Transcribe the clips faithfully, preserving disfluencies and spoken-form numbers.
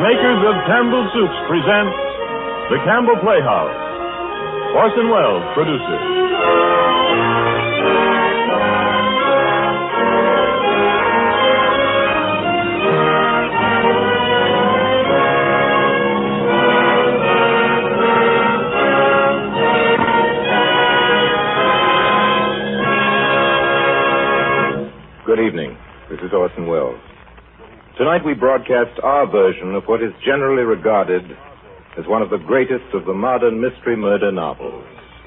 makers of Campbell Soups present The Campbell Playhouse. Orson Welles produces. Good evening. This is Orson Welles. Tonight we broadcast our version of what is generally regarded as one of the greatest of the modern mystery murder novels.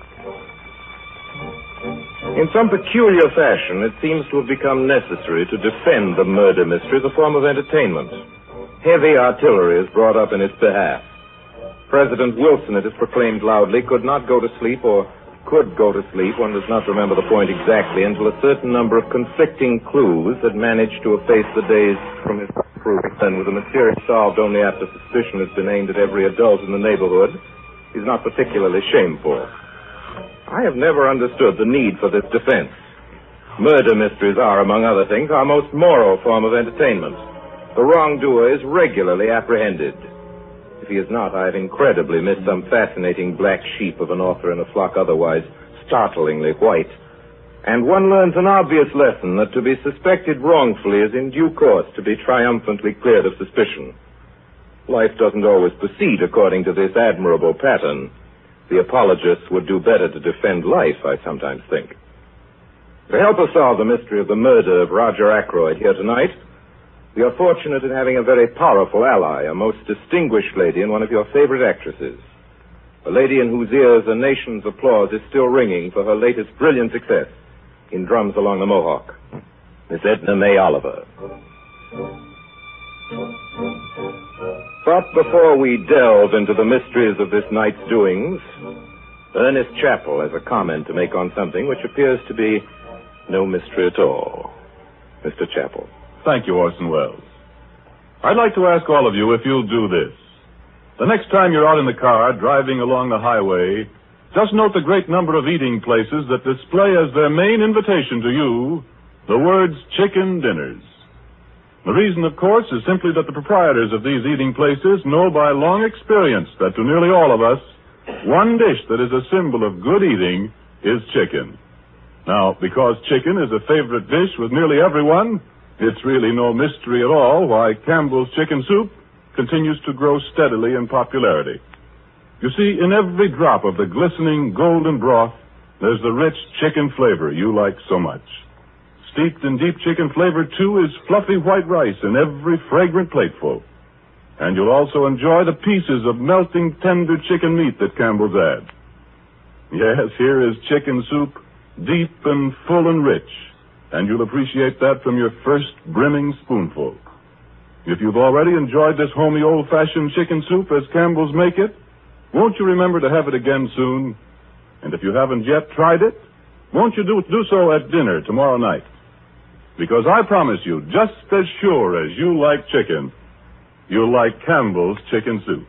In some peculiar fashion, it seems to have become necessary to defend the murder mystery as a form of entertainment. Heavy artillery is brought up in its behalf. President Wilson, it is proclaimed loudly, could not go to sleep or could go to sleep, one does not remember the point exactly, until a certain number of conflicting clues had managed to efface the days from his proof. And with a mystery solved only after suspicion has been aimed at every adult in the neighborhood, is not particularly shameful. I have never understood the need for this defense. Murder mysteries are, among other things, our most moral form of entertainment. The wrongdoer is regularly apprehended. If he is not, I have incredibly missed some fascinating black sheep of an author in a flock otherwise startlingly white. And one learns an obvious lesson that to be suspected wrongfully is in due course to be triumphantly cleared of suspicion. Life doesn't always proceed according to this admirable pattern. The apologists would do better to defend life, I sometimes think. To help us solve the mystery of the murder of Roger Ackroyd here tonight, we are fortunate in having a very powerful ally, a most distinguished lady and one of your favorite actresses. A lady in whose ears a nation's applause is still ringing for her latest brilliant success in Drums Along the Mohawk, Miss Edna May Oliver. But before we delve into the mysteries of this night's doings, Ernest Chappell has a comment to make on something which appears to be no mystery at all. Mister Chappell. Thank you, Orson Welles. I'd like to ask all of you if you'll do this. The next time you're out in the car driving along the highway, just note the great number of eating places that display as their main invitation to you the words chicken dinners. The reason, of course, is simply that the proprietors of these eating places know by long experience that to nearly all of us, one dish that is a symbol of good eating is chicken. Now, because chicken is a favorite dish with nearly everyone, it's really no mystery at all why Campbell's Chicken Soup continues to grow steadily in popularity. You see, in every drop of the glistening golden broth, there's the rich chicken flavor you like so much. Steeped in deep chicken flavor, too, is fluffy white rice in every fragrant plateful. And you'll also enjoy the pieces of melting tender chicken meat that Campbell's adds. Yes, here is chicken soup, deep and full and rich. And you'll appreciate that from your first brimming spoonful. If you've already enjoyed this homey old-fashioned chicken soup as Campbell's make it, won't you remember to have it again soon? And if you haven't yet tried it, won't you do, do so at dinner tomorrow night? Because I promise you, just as sure as you like chicken, you'll like Campbell's Chicken Soup.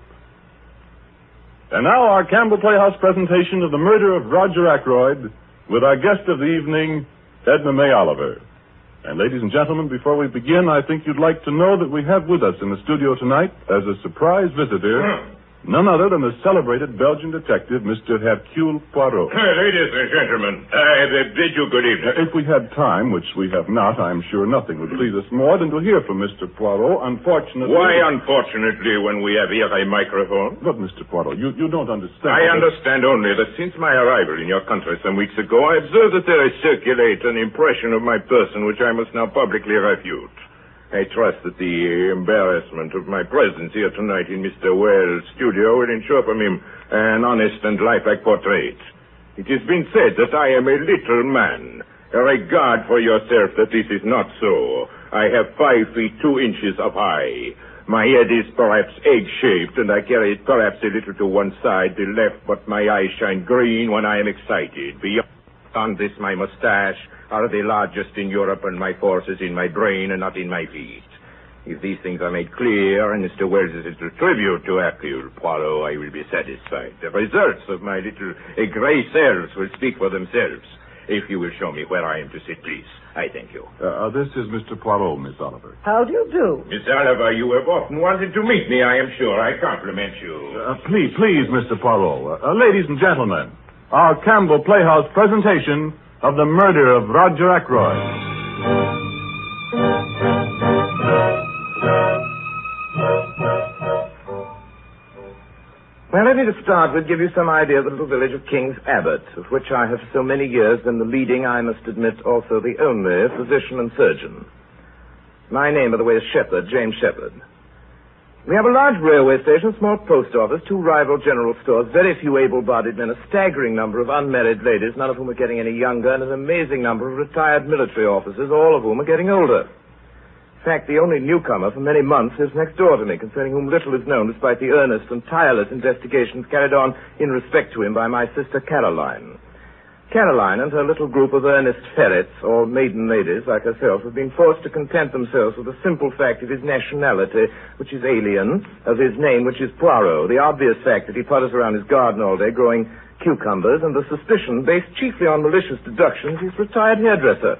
And now our Campbell Playhouse presentation of the murder of Roger Ackroyd with our guest of the evening, Edna May Oliver. And ladies and gentlemen, before we begin, I think you'd like to know that we have with us in the studio tonight, as a surprise visitor, none other than the celebrated Belgian detective, Mister Hercule Poirot. Ladies and gentlemen, I bid you good evening. If we had time, which we have not, I'm sure nothing would please us more than to hear from Mister Poirot. Unfortunately... Why unfortunately when we have here a microphone? But, Mister Poirot, you, you don't understand. I understand only that since my arrival in your country some weeks ago, I observed that there is circulate an impression of my person which I must now publicly refute. I trust that the embarrassment of my presence here tonight in Mister Welles' studio will ensure from him an honest and lifelike portrait. It has been said that I am a little man. A regard for yourself that this is not so. I have five feet two inches of high. My head is perhaps egg-shaped, and I carry it perhaps a little to one side, the left, but my eyes shine green when I am excited. Beyond this, my mustache are the largest in Europe, and my force is in my brain and not in my feet. If these things are made clear, and Mister Welles is a tribute to Hercule Poirot, I will be satisfied. The results of my little uh, gray cells will speak for themselves. If you will show me where I am to sit, please. I thank you. Uh, uh, this is Mister Poirot, Miss Oliver. How do you do? Miss Oliver, you have often wanted to meet me, I am sure. I compliment you. Uh, please, please, Mister Poirot. Uh, uh, ladies and gentlemen, our Campbell Playhouse presentation of the murder of Roger Ackroyd. Well, let me to start with give you some idea of the little village of King's Abbot, of which I have for so many years been the leading, I must admit, also the only physician and surgeon. My name, by the way, is Shepherd, James Shepherd. We have a large railway station, a small post office, two rival general stores, very few able-bodied men, a staggering number of unmarried ladies, none of whom are getting any younger, and an amazing number of retired military officers, all of whom are getting older. In fact, the only newcomer for many months lives next door to me, concerning whom little is known despite the earnest and tireless investigations carried on in respect to him by my sister Caroline. Caroline and her little group of earnest ferrets, or maiden ladies like herself, have been forced to content themselves with the simple fact of his nationality, which is alien, of his name, which is Poirot, the obvious fact that he putters around his garden all day growing cucumbers, and the suspicion, based chiefly on malicious deductions, he's a retired hairdresser.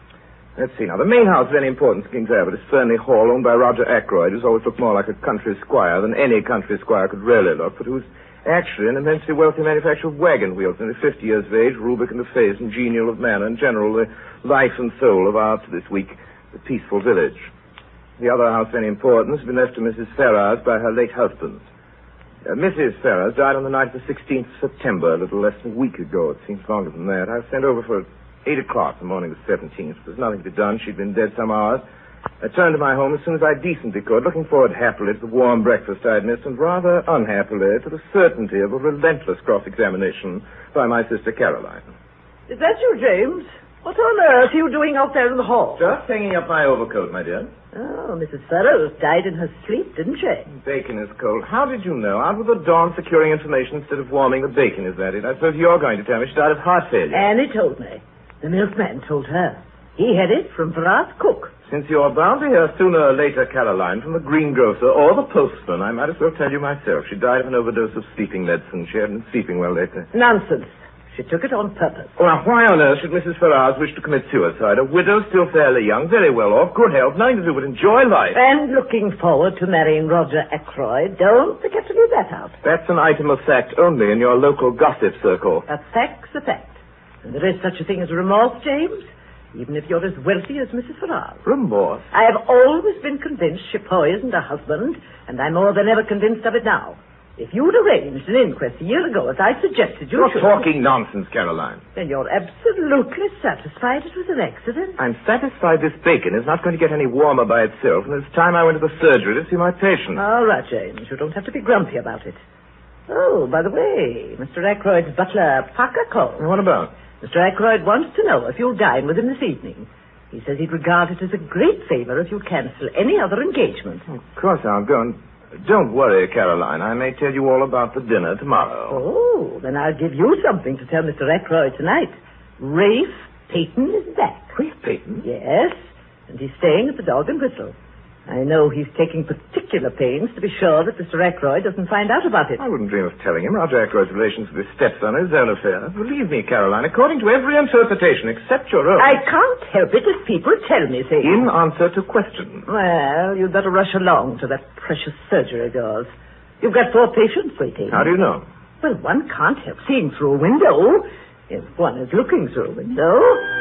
Let's see now. The main house of any importance in King's Abbot is Fernley Hall, owned by Roger Ackroyd, who's always looked more like a country squire than any country squire could really look, but who's actually an immensely wealthy manufacturer of wagon wheels, nearly fifty years of age, rubric in the face, and genial of manner, in general, the life and soul of our, this week, the peaceful village. The other house of any importance has been left to Missus Ferrars by her late husband. Uh, Missus Ferrars died on the night of the sixteenth of September, a little less than a week ago. It seems longer than that. I was sent over for Eight o'clock the morning of the seventeenth. There was nothing to be done. She'd been dead some hours. I turned to my home as soon as I decently could, looking forward happily to the warm breakfast I'd missed, and rather unhappily to the certainty of a relentless cross-examination by my sister Caroline. Is that you, James? What on earth are you doing out there in the hall? Just hanging up my overcoat, my dear. Oh, Missus Ferrars died in her sleep, didn't she? Bacon is cold. How did you know? Out with the dawn securing information instead of warming the bacon, is that it? I suppose you're going to tell me she died of heart failure. Annie told me. The milkman told her. He had it from Ferrars' cook. Since you're bound to hear sooner or later, Caroline, from the greengrocer or the postman, I might as well tell you myself. She died of an overdose of sleeping medicine. She hadn't been sleeping well lately. Nonsense. She took it on purpose. Well, why on earth should Missus Ferrars wish to commit suicide? A widow, still fairly young, very well off, good health, nothing to do but enjoy life. And looking forward to marrying Roger Ackroyd. Don't forget to leave that out. That's an item of fact only in your local gossip circle. A fact's a fact. And there is such a thing as remorse, James, even if you're as wealthy as Missus Ferrars. Remorse? I have always been convinced she poisoned her husband, and I'm more than ever convinced of it now. If you'd arranged an inquest a year ago, as I suggested you You're should... You're talking nonsense, Caroline. Then you're absolutely satisfied it was an accident? I'm satisfied this bacon is not going to get any warmer by itself, and it's time I went to the surgery to see my patient. All right, James. You don't have to be grumpy about it. Oh, by the way, Mister Ackroyd's butler, Parker called. What about? Mister Ackroyd wants to know if you'll dine with him this evening. He says he'd regard it as a great favor if you'll cancel any other engagement. Of course I'll go, and don't worry, Caroline. I may tell you all about the dinner tomorrow. Oh, then I'll give you something to tell Mister Ackroyd tonight. Rafe Peyton is back. Rafe Peyton? Yes, and he's staying at the Dog and Whistle. I know he's taking particular pains to be sure that Mister Ackroyd doesn't find out about it. I wouldn't dream of telling him. Roger Ackroyd's relations with his stepson are his own affair. Believe me, Caroline, according to every interpretation except your own. I can't help it if people tell me things. In answer to questions. Well, you'd better rush along to that precious surgery of yours. You've got four patients waiting. How do you know? Well, one can't help seeing through a window if one is looking through a window.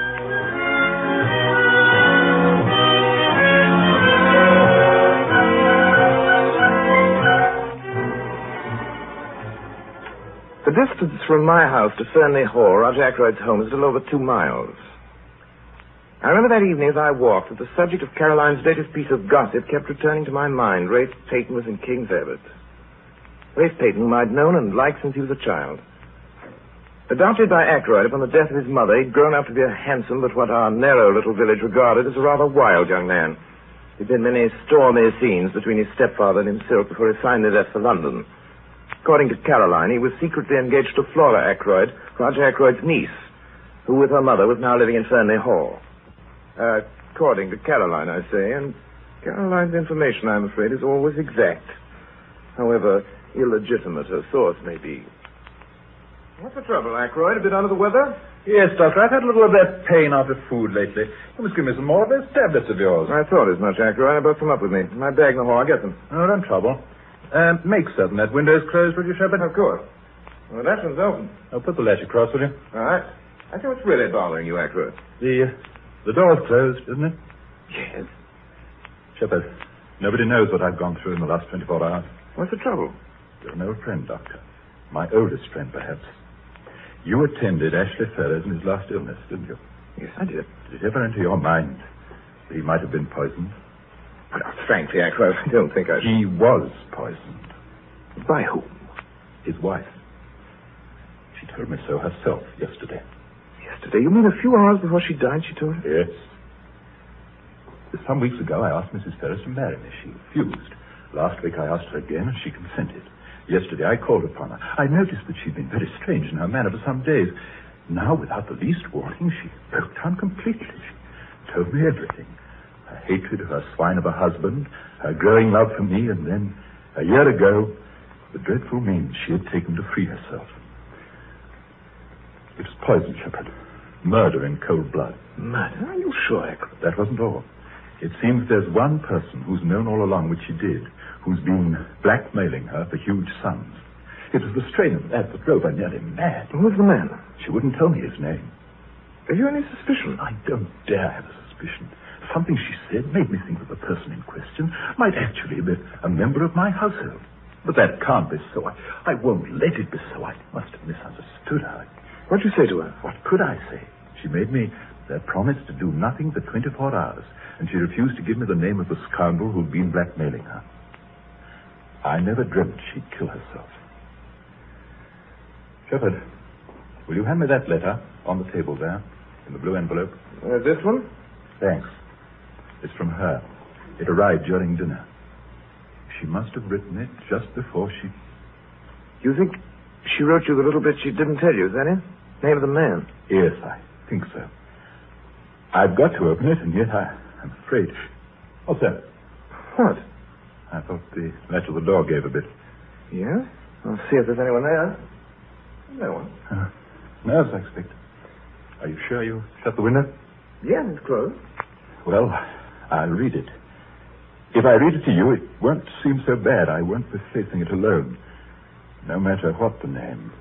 The distance from my house to Fernley Hall, Roger Ackroyd's home, is a little over two miles. I remember that evening as I walked that the subject of Caroline's latest piece of gossip kept returning to my mind. Rafe Peyton was in King's Abbot. Rafe Peyton, whom I'd known and liked since he was a child. Adopted by Ackroyd upon the death of his mother, he'd grown up to be a handsome but what our narrow little village regarded as a rather wild young man. There'd been many stormy scenes between his stepfather and himself before he finally left for London. According to Caroline, he was secretly engaged to Flora Ackroyd, Roger Ackroyd's niece, who with her mother was now living in Fernley Hall. Uh, according to Caroline, I say, and Caroline's information, I'm afraid, is always exact. However illegitimate her source may be. What's the trouble, Ackroyd? A bit under the weather? Yes, Doctor, I've had a little of that pain after food lately. You must give me some more of those tablets of yours. I thought as much, Ackroyd. I brought some up with me. My bag in the hall. I'll get them. No, don't trouble. Um, make certain that window's closed, would you, Shepard? Of course. Well, that one's open. I'll put the latch across, will you? All right. I think what's really bothering you, Ackroyd. The, uh, the door's closed, isn't it? Yes. Shepard, nobody knows what I've gone through in the last twenty-four hours. What's the trouble? You're an old friend, Doctor. My oldest friend, perhaps. You attended Ashley Ferrers in his last illness, didn't you? Yes, I did. Did it ever enter your mind that he might have been poisoned? Well, frankly, Ackroyd, I don't think I... He was poisoned. By whom? His wife. She told me so herself yesterday. Yesterday? You mean a few hours before she died, she told you? Yes. Some weeks ago, I asked Missus Ferris to marry me. She refused. Last week, I asked her again, and she consented. Yesterday, I called upon her. I noticed that she'd been very strange in her manner for some days. Now, without the least warning, she broke down completely. She told me everything. Her hatred of her swine of a husband, her growing love for me, and then, a year ago, the dreadful means she had taken to free herself. It was poison, Shepard. Murder in cold blood. Murder? Are you sure, Ackroyd? That wasn't all. It seems there's one person who's known all along what she did, who's been blackmailing her for huge sums. It was the strain of that that drove her nearly mad. Who's the man? She wouldn't tell me his name. Have you any suspicion? I don't dare have a suspicion. Something she said made me think that the person in question might actually be a member of my household. But that can't be so. I, I won't let it be so. I must have misunderstood her. What'd you say to her? What could I say? She made me a promise to do nothing for twenty-four hours, and she refused to give me the name of the scoundrel who'd been blackmailing her. I never dreamt she'd kill herself. Shepard, will you hand me that letter on the table there, in the blue envelope? Uh, this one? Thanks. It's from her. It arrived during dinner. She must have written it just before she... You think she wrote you the little bit she didn't tell you, is that it? Name of the man? Yes, I think so. I've got to open it, and yet I, I'm afraid... What's that? What? I thought the latch of the door gave a bit. Yeah? I'll see if there's anyone there. No one. Uh, nerves, I expect. Are you sure you shut the window? Yeah, it's closed. Well, I'll read it. If I read it to you, it won't seem so bad. I won't be facing it alone, no matter what the name.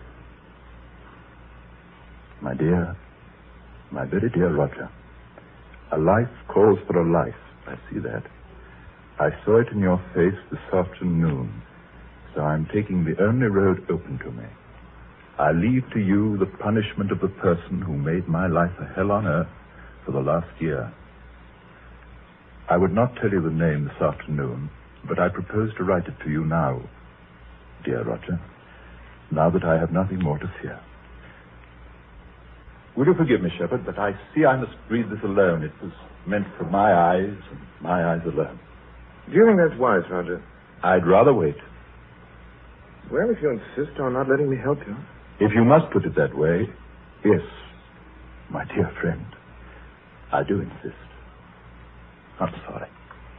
My dear, my very dear Roger, a life calls for a life. I see that. I saw it in your face this afternoon, so I'm taking the only road open to me. I leave to you the punishment of the person who made my life a hell on earth for the last year. I would not tell you the name this afternoon, but I propose to write it to you now, dear Roger, now that I have nothing more to fear. Will you forgive me, Shepard, but I see I must read this alone. It was meant for my eyes and my eyes alone. Do you think that's wise, Roger? I'd rather wait. Well, if you insist on not letting me help you. If you must put it that way, yes, my dear friend, I do insist. I'm sorry.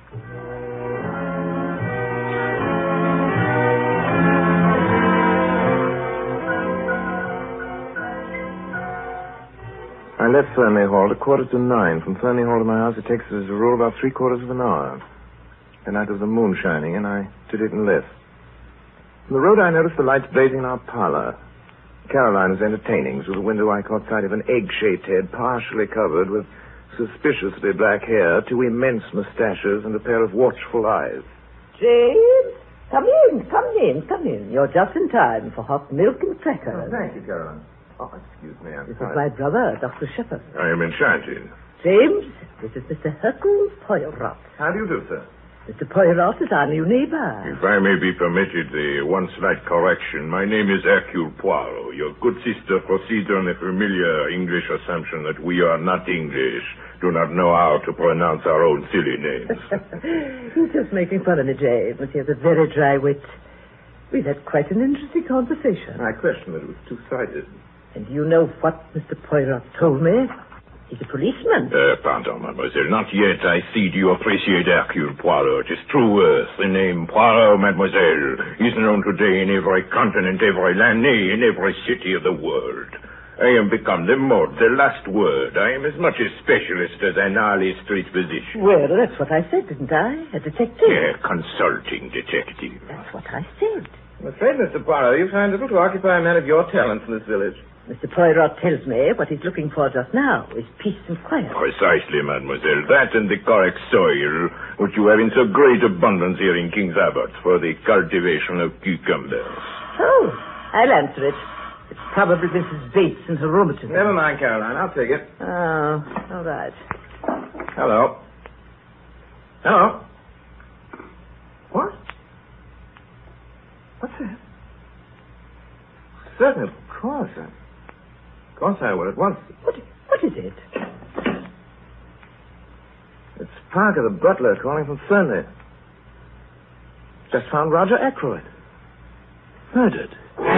I left Fernley Hall at a quarter to nine. From Fernley Hall to my house, it takes, as a rule, about three quarters of an hour. The night was the moon shining, and I did it in less. On the road, I noticed the lights blazing in our parlor. Caroline was entertaining. Through the window, I caught sight of an egg-shaped head, partially covered with suspiciously black hair, two immense mustaches, and a pair of watchful eyes. James, come in, come in, come in. You're just in time for hot milk and crackers. Oh, thank you, Caroline. Oh, excuse me, I'm This sorry. is my brother, Doctor Shepard. I am enchanted. James, this is Mister Hercule Poirot. How do you do, sir? Mister Poirot is our new neighbor. If I may be permitted uh, one slight correction, my name is Hercule Poirot. Your good sister proceeds on a familiar English assumption that we are not English, do not know how to pronounce our own silly names. He's just making fun of me, James. He has a very dry wit. We've had quite an interesting conversation. I question that it was two-sided. And do you know what Mister Poirot told me? He's a policeman. Uh, pardon, mademoiselle. Not yet. I see. Do you appreciate Hercule Poirot? His true worth. The name Poirot, mademoiselle, is known today in every continent, every land, nay, in every city of the world. I am become the mode, the last word. I am as much a specialist as an Harley Street physician. Well, that's what I said, didn't I? A detective. Yeah, consulting detective. That's what I said. I'm afraid, Mister Poirot, you find little to occupy a man of your talents in this village. Mister Poirot tells me what he's looking for just now is peace and quiet. Precisely, mademoiselle. That and the correct soil, which you have in so great abundance here in King's Abbot for the cultivation of cucumbers. Oh, I'll answer it. It's probably Missus Bates and her rheumatism. Never mind, Caroline. I'll take it. Oh, all right. Hello. Hello. What? What's that? Certainly, of course. I, of course I will at once. What, what is it? It's Parker, the butler, calling from Fernley. Just found Roger Ackroyd. Murdered.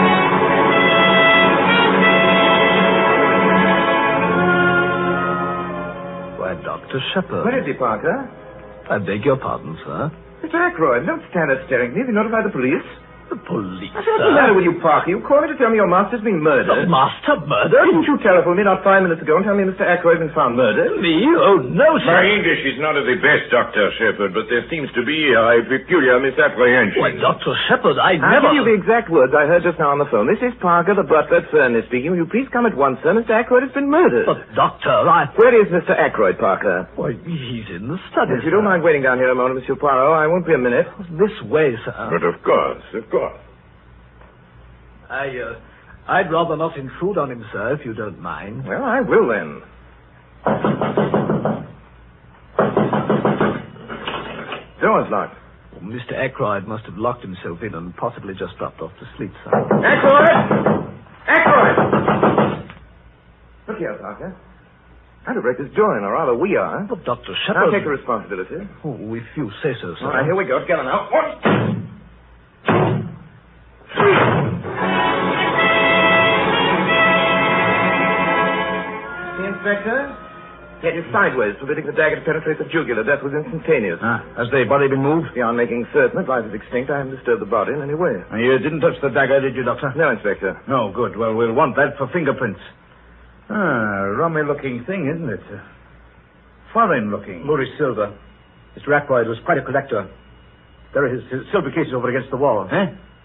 Why, Doctor Shepard. Where is he, Parker? I beg your pardon, sir. Mister Ackroyd, don't stand there staring at me. Have you notified the police? The police, What's the matter with you, Parker? You called me to tell me your master's been The murdered. master murdered? Didn't you telephone me not five minutes ago and tell me Mister Ackroyd had been found murdered? Me? Oh, no, My sir. English is not of the best, Doctor Shepard, but there seems to be a peculiar misapprehension. Why, Doctor Shepard, I I'll never... give you the exact words I heard just now on the phone. This is Parker, the butler at Fernley speaking. Will you please come at once, sir? Mister Ackroyd has been murdered. But, Doctor, I... Where is Mister Ackroyd, Parker? Why, he's in the study, If you don't sir. mind waiting down here a moment, Monsieur Poirot, I won't be a minute. This way, sir. But of course, of course. I, uh, I'd rather not intrude on him, sir, if you don't mind. Well, I will then. Door's locked. Well, Mister Ackroyd must have locked himself in and possibly just dropped off to sleep, sir. Ackroyd! Ackroyd! Look here, Parker. I'm to break this door in, or rather we are. But, Doctor I'll Shepard... take the responsibility. Oh, if you say so, sir. All right, here we go. Get on now. One. See, Inspector? He had it sideways, permitting the dagger to penetrate the jugular. Death was instantaneous. Ah, has the body been moved? Beyond making certain that life is extinct, I haven't disturbed the body in any way. And you didn't touch the dagger, did you, Doctor? No, Inspector. No, good. Well, we'll want that for fingerprints. Ah, rummy-looking thing, isn't it? Uh, Foreign-looking. Maurice Silver. Mister Ackroyd was quite a collector. There are his, his silver cases over against the wall. Eh?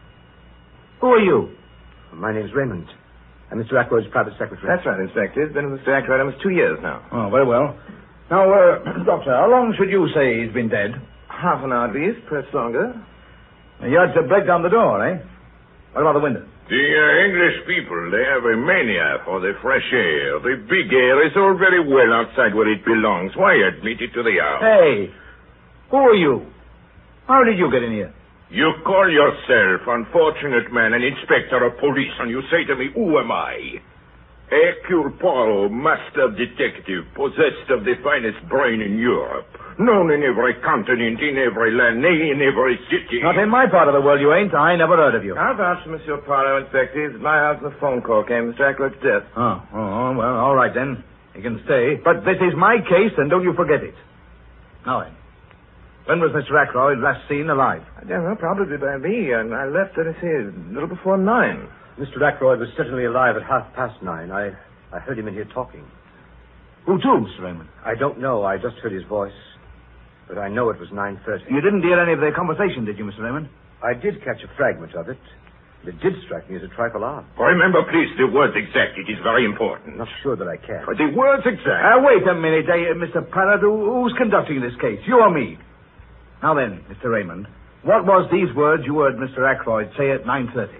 Who are you? My name's Raymond. I'm Mister Ackroyd's private secretary. That's right, Inspector. It's been with Mister Ackroyd almost two years now. Oh, very well. Now, uh, Doctor, how long should you say he's been dead? Half an hour at least, perhaps longer. You had to break down the door, eh? What about the window? The uh, English people, they have a mania for the fresh air. The big air is all very well outside where it belongs. Why admit it to the house? Hey, who are you? How did you get in here? You call yourself, unfortunate man, an inspector of police, and you say to me, who am I? Hercule Poirot, master detective, possessed of the finest brain in Europe, known in every continent, in every land, nay, in every city. Not in my part of the world, you ain't. I never heard of you. How about Monsieur Poirot, Inspector? He's at my house and the phone call came. Mister Ackroyd's death. Oh, oh, well, all right then. You can stay. But this is my case, and don't you forget it. Now then, when was Mister Ackroyd last seen alive? I don't know, probably by me. And I left, let me see, a little before nine. Mister Ackroyd was certainly alive at half past nine. I, I heard him in here talking. Who to, Mister Raymond? I don't know. I just heard his voice. But I know it was nine thirty. You didn't hear any of their conversation, did you, Mister Raymond? I did catch a fragment of it. It did strike me as a trifle odd. Remember, please, the words exact. It is very important. Not sure that I can. The words exact. Uh, wait a minute, uh, Mister Parrott. Who, who's conducting this case? You or me? Now then, Mister Raymond, what was these words you heard Mister Ackroyd say at nine thirty?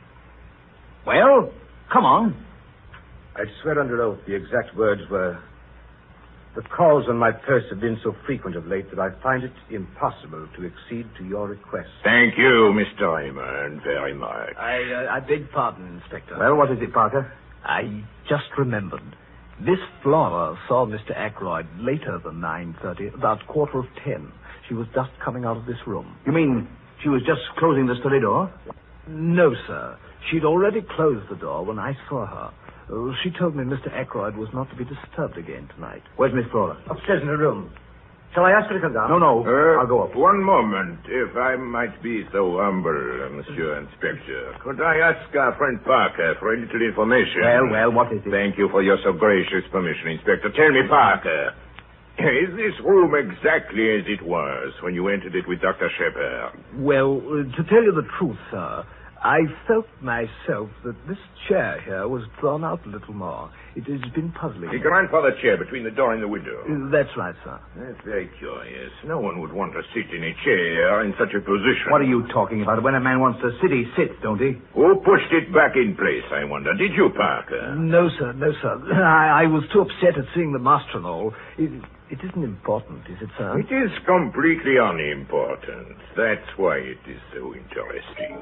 Well, come on. I'd swear under oath the exact words were, the calls on my purse have been so frequent of late that I find it impossible to accede to your request. Thank you, Mister Raymond, very much. I, uh, I beg pardon, Inspector. Well, what is it, Parker? I just remembered. Miss Flora saw Mister Ackroyd later than nine thirty, about quarter of ten. She was just coming out of this room. You mean she was just closing the study door? No, sir. She'd already closed the door when I saw her. Uh, she told me Mister Ackroyd was not to be disturbed again tonight. Where's Miss Flora? Upstairs in her room. Shall I ask her to come down? No, no. Uh, I'll go up. One moment, if I might be so humble, uh, Monsieur Inspector. Could I ask our friend Parker for a little information? Well, well, what is it? Thank you for your so gracious permission, Inspector. Tell me, Parker, is this room exactly as it was when you entered it with Doctor Shepard? Well, uh, to tell you the truth, sir, I felt myself that this chair here was drawn out a little more. It has been puzzling. The grandfather chair between the door and the window. Uh, That's right, sir. That's very curious. No one would want to sit in a chair in such a position. What are you talking about? When a man wants to sit, he sits, don't he? Who pushed it back in place, I wonder? Did you, Parker? No, sir, no, sir. I, I was too upset at seeing the master and all. It, it isn't important, is it, sir? It is completely unimportant. That's why it is so interesting.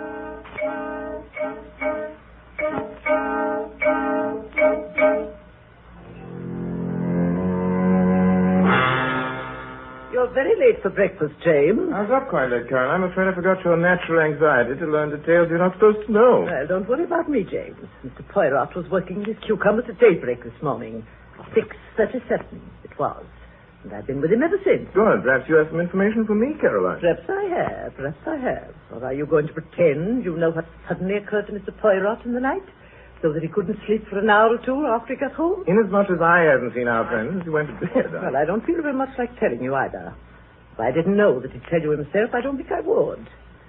You're very late for breakfast, James. I was up quite late, Karen. I'm afraid I forgot your natural anxiety to learn details you're not supposed to know. Well, don't worry about me, James. Mister Poirot was working with cucumbers at daybreak this morning. six thirty-seven it was. And I've been with him ever since. Good. Perhaps you have some information for me, Caroline. Perhaps I have. Perhaps I have. Or are you going to pretend you know what suddenly occurred to Mister Poirot in the night? So that he couldn't sleep for an hour or two after he got home? Inasmuch as I haven't seen our friend since he went to bed. I... Well, I don't feel very much like telling you either. If I didn't know that he'd tell you himself, I don't think I would.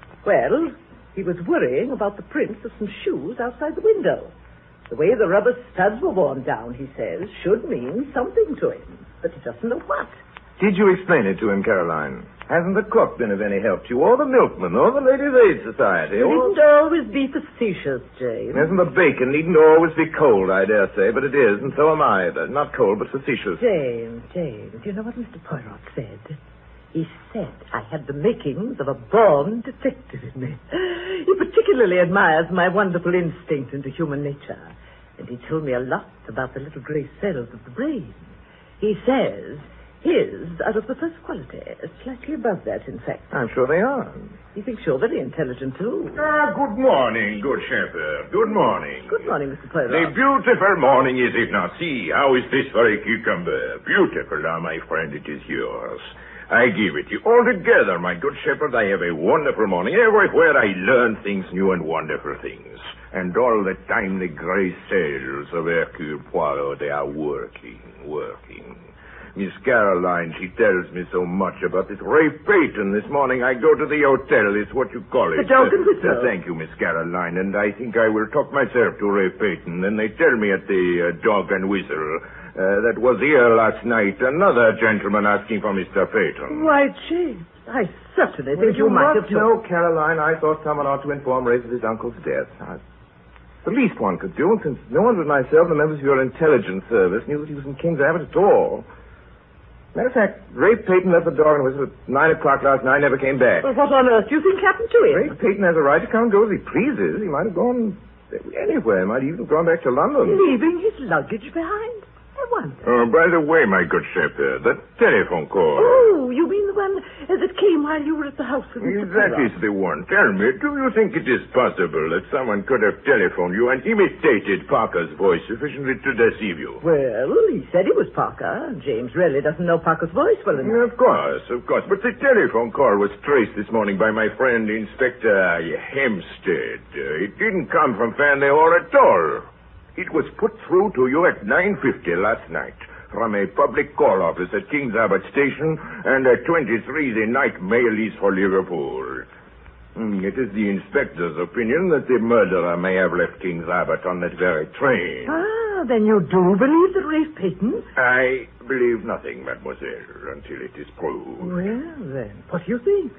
Well, he was worrying about the prints of some shoes outside the window. The way the rubber studs were worn down, he says, should mean something to him. But he doesn't know what. Did you explain it to him, Caroline? Hasn't the cook been of any help to you, or the milkman, or the Ladies' Aid Society? You or... needn't always be facetious, James. Isn't the bacon needn't always be cold, I dare say, but it is, and so am I. Not cold, but facetious. James, James, you know what Mister Poirot said? He said I had the makings of a born detective in me. He particularly admires my wonderful instinct into human nature. And he told me a lot about the little grey cells of the brain. He says his are of the first quality, slightly above that, in fact. I'm sure they are. He thinks you're very intelligent, too. Ah, good morning, good Shepard. Good morning. Good morning, Mister Poirot. A beautiful morning, is it not? See, how is this for a cucumber? Beautiful, now, my friend, it is yours. I give it you. Altogether, my good Shepard, I have a wonderful morning. Everywhere I learn things new and wonderful things. And all the time the grey cells of Hercule Poirot, they are working, working. Miss Caroline, she tells me so much about this Ray Peyton. This morning I go to the hotel. It's what you call it. The Dog and Whistle. Uh, thank you, Miss Caroline. And I think I will talk myself to Ray Peyton. And they tell me at the uh, Dog and Whistle uh, that was here last night another gentleman asking for Mister Peyton. Why, James, I certainly think Well, you you might must have know, Caroline, I thought someone ought to inform Ray of his uncle's death. I... The least one could do, since no one but myself and the members of your intelligence service knew that he was in King's Abbot at all. Matter of fact, Ray Peyton left the Dog and Whistle at nine o'clock last night and never came back. Well, what on earth do you think happened to him? Ray Peyton has a right to come and go as he pleases. He might have gone anywhere. He might have even gone back to London. Leaving his luggage behind? I wonder. Oh, by the way, my good Shepard, that telephone call. Oh, you mean the one uh, that came while you were at the house with Mister That Poirot? is the one. Tell me, do you think it is possible that someone could have telephoned you and imitated Parker's voice sufficiently to deceive you? Well, he said he was Parker. James really doesn't know Parker's voice well enough. Of course, of course. But the telephone call was traced this morning by my friend Inspector Hempstead. Uh, it didn't come from Fanley Hall at all. It was put through to you at nine fifty last night from a public call office at King's Abbot Station, and at twenty-three the night mail is for Liverpool. Mm, it is the inspector's opinion that the murderer may have left King's Abbot on that very train. Ah, then you do believe that Ray Peyton? I believe nothing, mademoiselle, until it is proved. Well, then, what do you think?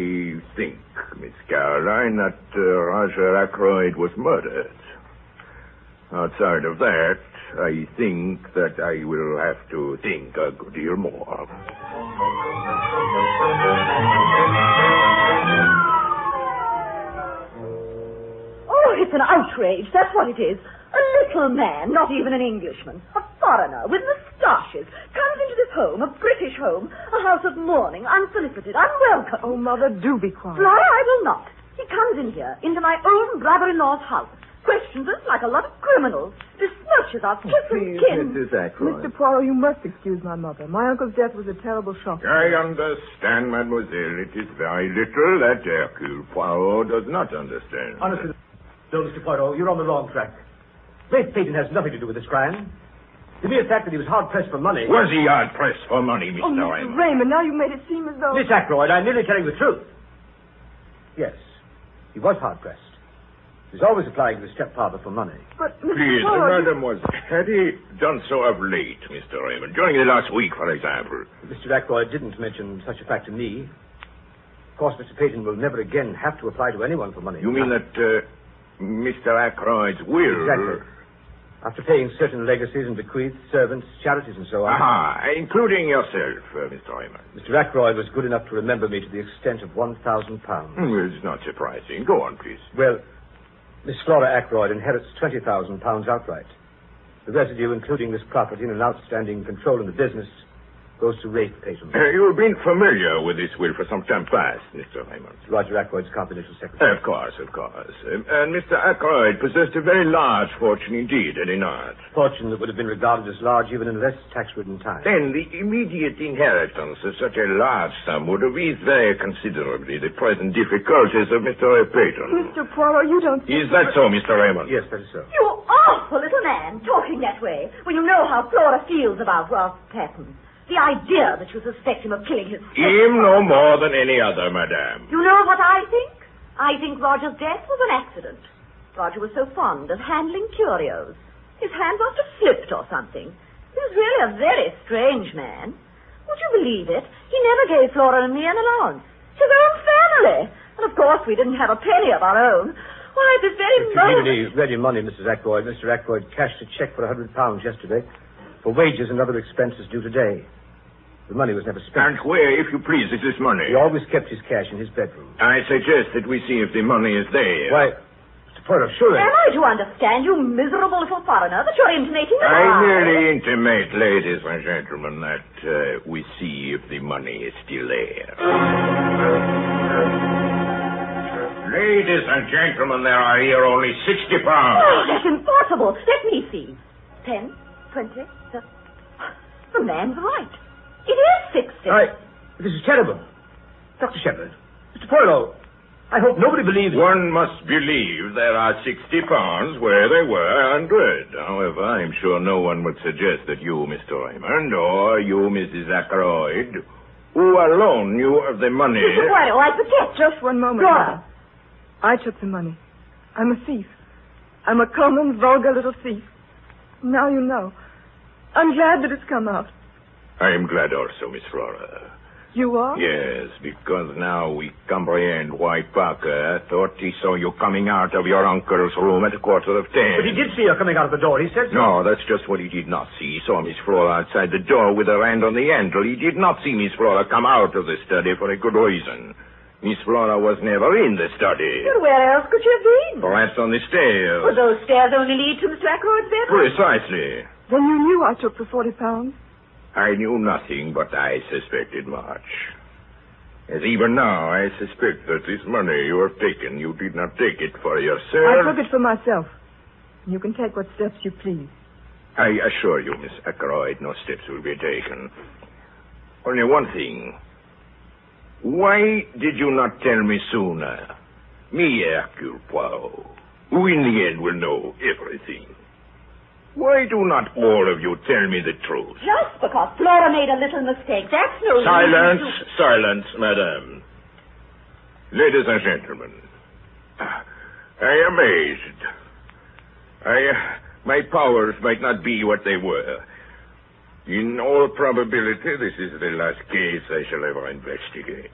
I think, Miss Caroline, that uh, Roger Ackroyd was murdered. Outside of that, I think that I will have to think a good deal more. Oh, it's an outrage. That's what it is. A little man, not even an Englishman, a foreigner with moustaches, comes into this home, a British home, a house of mourning, unsolicited, unwelcome. Oh, Mother, do be quiet. Flora, I will not. He comes in here, into my own brother-in-law's house, questions questions us like a lot of criminals. Besmirches our kith and kin. Missus Ackroyd. Mister Poirot, you must excuse my mother. My uncle's death was a terrible shock. I understand, mademoiselle. It is very little that Hercule Poirot does not understand. Honestly, no, Mister Poirot, you're on the wrong track. Rafe Peyton has nothing to do with this crime. The mere fact that he was hard-pressed for money... Was he hard-pressed for money, Mister Oh, Mister Raymond? Raymond, now you've made it seem as though... Miss Ackroyd, I'm merely telling the truth. Yes, he was hard-pressed. He's always applying to his stepfather for money. But, Mister Please, Poirot... mademoiselle, had he done so of late, Mister Raymond? During the last week, for example? Mister Ackroyd didn't mention such a fact to me. Of course, Mister Peyton will never again have to apply to anyone for money. You mean that uh, Mister Ackroyd's will... Exactly. After paying certain legacies and bequeaths, servants, charities, and so on. Aha, including yourself, uh, Mister Raymond. Mister Ackroyd was good enough to remember me to the extent of one thousand pounds. Well, it's not surprising. Go on, please. Well, Miss Flora Ackroyd inherits twenty thousand pounds outright. The residue, including this property and an outstanding control in the business, goes to Rafe Peyton. Uh, you've been familiar with this will for some time past, Mister Raymond. Roger Ackroyd's confidential secretary. Of course, of course. Um, and Mister Ackroyd possessed a very large fortune indeed, had he not? Fortune that would have been regarded as large even in less tax-ridden times. Then the immediate inheritance of such a large sum would have eased very considerably the present difficulties of Mister Peyton. Mister Poirot, you don't... Is that so, Mister Raymond? Yes, that is so. You awful little man, talking that way, when you know how Flora feels about Ralph Patton. The idea that you suspect him of killing his sister. Him no more than any other, madame. You know what I think? I think Roger's death was an accident. Roger was so fond of handling curios. His hand must have slipped or something. He was really a very strange man. Would you believe it? He never gave Flora and me an allowance. His own family. And of course we didn't have a penny of our own. Why, at this very If you need moment... any ready money, Missus Ackroyd, Mister Ackroyd cashed a check for a hundred pounds yesterday for wages and other expenses due today. The money was never spent. And where, if you please, is this money? He always kept his cash in his bedroom. I suggest that we see if the money is there. Why, Mister Poirot, surely... Am I to understand, you miserable little foreigner, that you're intimating that I I... merely intimate, ladies and gentlemen, that uh, we see if the money is still there. Ladies and gentlemen, there are here only sixty pounds. Oh, that's impossible. Let me see. Ten, twenty, thirty... The man's right. It is sixty. I... This is terrible. Doctor Shepard, Mister Poirot, I hope nobody believes... One must believe there are sixty pounds where there were a hundred. However, I'm sure no one would suggest that you, Mister Raymond, or you, Missus Ackroyd, who alone knew of the money... Mister Poirot, I forget. Just one moment. Go Mother. I took the money. I'm a thief. I'm a common, vulgar little thief. Now you know. I'm glad that it's come out. I am glad also, Miss Flora. You are? Yes, because now we comprehend why Parker thought he saw you coming out of your uncle's room at a quarter of ten. But he did see her coming out of the door. He said so. No, that's just what he did not see. He saw Miss Flora outside the door with her hand on the handle. He did not see Miss Flora come out of the study for a good reason. Miss Flora was never in the study. But where else could she have been? Perhaps on the stairs. Well, those stairs only lead to Mister Ackroyd's bedroom. Precisely. Then you knew I took the forty pounds? I knew nothing, but I suspected much. As even now, I suspect that this money you have taken, you did not take it for yourself. I took it for myself. You can take what steps you please. I assure you, Miss Ackroyd, no steps will be taken. Only one thing. Why did you not tell me sooner? Me, Hercule Poirot, who in the end will know everything. Why do not all of you tell me the truth? Just because Flora made a little mistake. That's no Silence, reason to... silence, madame. Ladies and gentlemen, I am amazed. I, my powers might not be what they were. In all probability, this is the last case I shall ever investigate.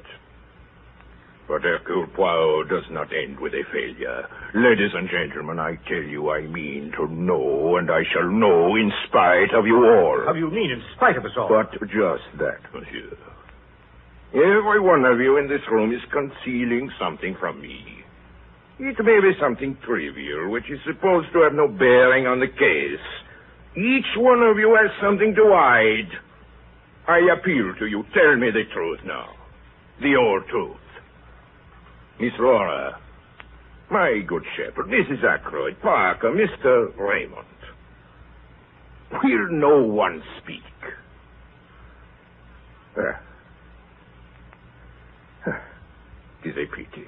But Hercule Poirot does not end with a failure. Ladies and gentlemen, I tell you I mean to know, and I shall know in spite of you all. How do you mean, in spite of us all? But just that, monsieur. Every one of you in this room is concealing something from me. It may be something trivial, which is supposed to have no bearing on the case. Each one of you has something to hide. I appeal to you. Tell me the truth now. The whole truth. Miss Flora, My good shepherd, Missus Ackroyd, Parker, Mister Raymond. Will no one speak? Ah. Ah. It is a pity.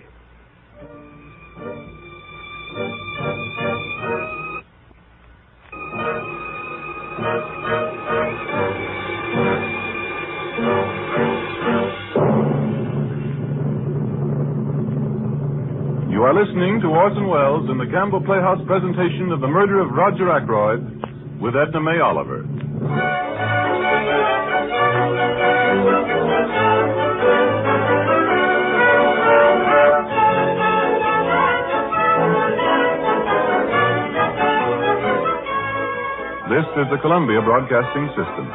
You are listening to Orson Welles in the Campbell Playhouse presentation of The Murder of Roger Ackroyd with Edna May Oliver. This is the Columbia Broadcasting System.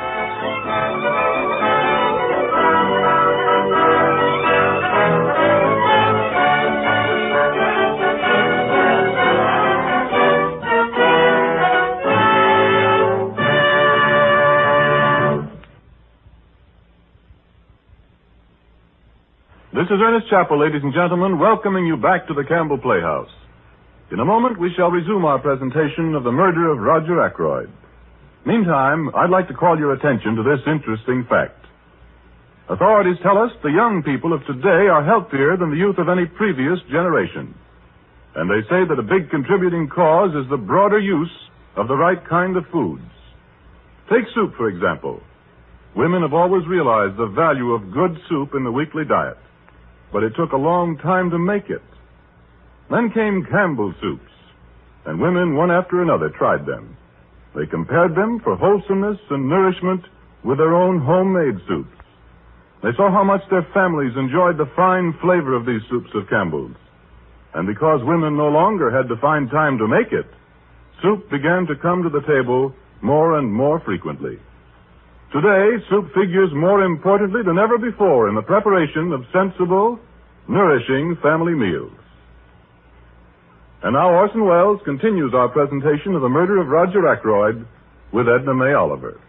This is Ernest Chappell, ladies and gentlemen, welcoming you back to the Campbell Playhouse. In a moment, we shall resume our presentation of The Murder of Roger Ackroyd. Meantime, I'd like to call your attention to this interesting fact. Authorities tell us the young people of today are healthier than the youth of any previous generation. And they say that a big contributing cause is the broader use of the right kind of foods. Take soup, for example. Women have always realized the value of good soup in the weekly diet. But it took a long time to make it. Then came Campbell soups, and women, one after another, tried them. They compared them for wholesomeness and nourishment with their own homemade soups. They saw how much their families enjoyed the fine flavor of these soups of Campbell's. And because women no longer had to find time to make it, soup began to come to the table more and more frequently. Today, soup figures more importantly than ever before in the preparation of sensible, nourishing family meals. And now Orson Welles continues our presentation of The Murder of Roger Ackroyd with Edna May Oliver.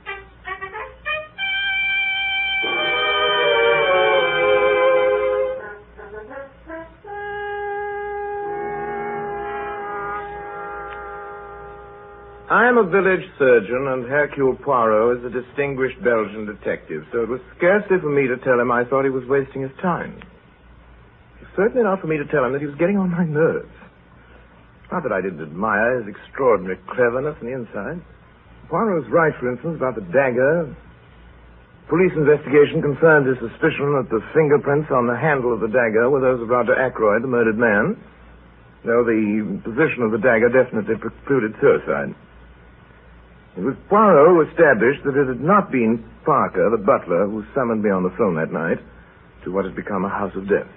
I am a village surgeon, and Hercule Poirot is a distinguished Belgian detective, so it was scarcely for me to tell him I thought he was wasting his time. It was certainly not for me to tell him that he was getting on my nerves. Not that I didn't admire his extraordinary cleverness on the inside. Poirot was right, for instance, about the dagger. Police investigation confirmed his suspicion that the fingerprints on the handle of the dagger were those of Roger Ackroyd, the murdered man, though the position of the dagger definitely precluded suicide. It was Poirot who established that it had not been Parker, the butler, who summoned me on the phone that night to what had become a house of death.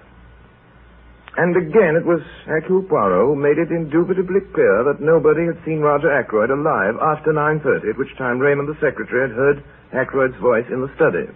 And again, it was Hercule Poirot who made it indubitably clear that nobody had seen Roger Ackroyd alive after nine thirty, at which time Raymond the secretary had heard Ackroyd's voice in the study.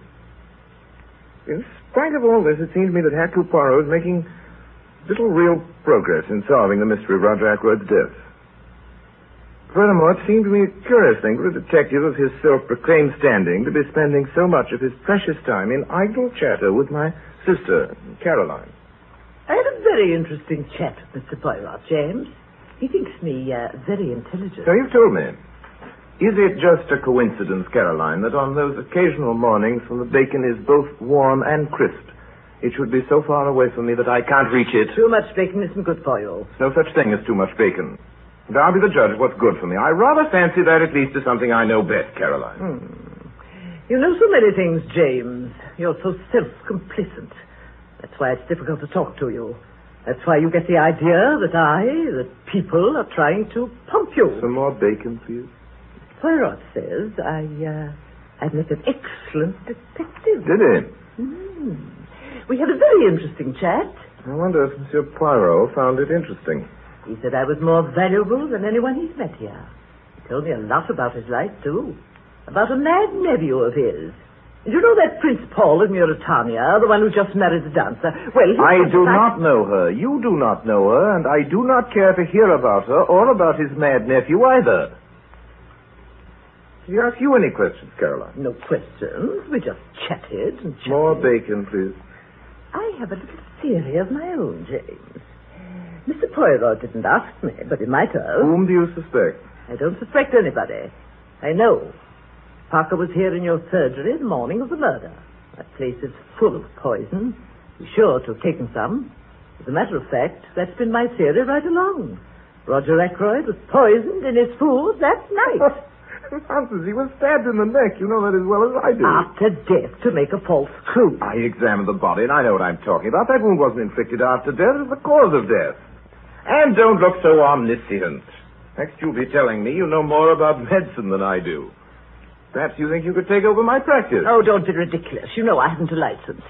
In spite of all this, it seemed to me that Hercule Poirot was making little real progress in solving the mystery of Roger Ackroyd's death. Furthermore, it seemed to me a curious thing for a detective of his self-proclaimed standing to be spending so much of his precious time in idle chatter with my sister, Caroline. I had a very interesting chat with Mister Poirot, James. He thinks me uh, very intelligent. So you've told me. Is it just a coincidence, Caroline, that on those occasional mornings when the bacon is both warm and crisp, it should be so far away from me that I can't reach it? Too much bacon isn't good for you. No such thing as too much bacon. And I'll be the judge of what's good for me. I rather fancy that at least is something I know best, Caroline. Hmm. You know so many things, James. You're so self-complacent. That's why it's difficult to talk to you. That's why you get the idea that I, that people are trying to pump you. Some more bacon, please. Poirot says I, uh, I make an excellent detective. Did he? Hmm. We had a very interesting chat. I wonder if Monsieur Poirot found it interesting. He said I was more valuable than anyone he's met here. He told me a lot about his life, too. About a mad nephew of his. And you know that Prince Paul of Mauritania, the one who just married the dancer? Well, he I do fact... not know her. You do not know her, and I do not care to hear about her or about his mad nephew either. Did he ask you any questions, Caroline? No questions. We just chatted and chatted. More bacon, please. I have a little theory of my own, James. Mister Poirot didn't ask me, but he might have. Whom do you suspect? I don't suspect anybody. I know. Parker was here in your surgery the morning of the murder. That place is full of poison. He's sure to have taken some. As a matter of fact, that's been my theory right along. Roger Ackroyd was poisoned in his food that night. Francis, he was stabbed in the neck. You know that as well as I do. After death, to make a false clue. I examined the body, and I know what I'm talking about. That wound wasn't inflicted after death. It was the cause of death. And don't look so omniscient. Next, you'll be telling me you know more about medicine than I do. Perhaps you think you could take over my practice. Oh, don't be ridiculous. You know I haven't a license.